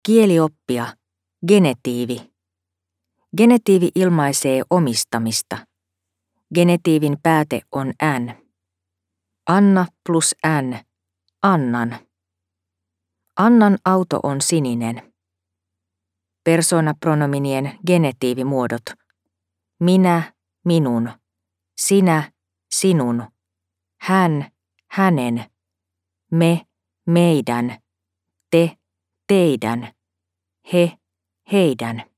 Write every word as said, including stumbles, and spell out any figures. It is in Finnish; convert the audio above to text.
Kielioppia. Genetiivi. Genetiivi ilmaisee omistamista. Genetiivin pääte on n. Anna plus n. Annan. Annan auto on sininen. Persoonapronominien genetiivimuodot. Minä, minun. Sinä, sinun. Hän, hänen. Me, meidän. Te, teidän. He, heidän.